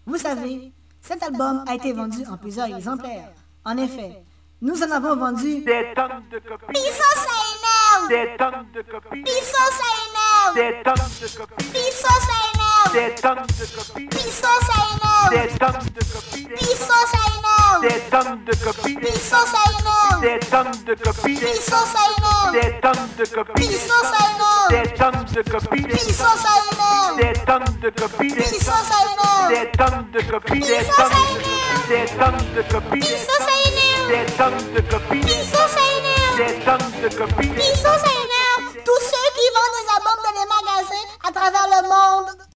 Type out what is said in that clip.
Vous savez, cet album a été vendu en plusieurs exemplaires. En effet, nous en avons vendu des tonnes de copies. Piso, ça énerve! Des tonnes de copies. Piso, ça énerve! Des tonnes de copies. Piso, ça énerve! Des tonnes de copies. Piso, ça énerve! Des tonnes de copies. Piso, ça énerve! Des tonnes de copies. Piso, ça énerve! Des tonnes de copies. Piso, ça énerve! Des tonnes de copies. Piso, ça énerve! Des tonnes de copies. Piso, ça énerve! Des tonnes de copies. Piso, ça énerve! Des tonnes de copies. Des tonnes de copies. Piso, ça énerve! Des tonnes de copies. Piso, ça énerve! Des tonnes de copies. Piso, ça énerve! Tous ceux qui vendent des albums dans les magasins à travers le monde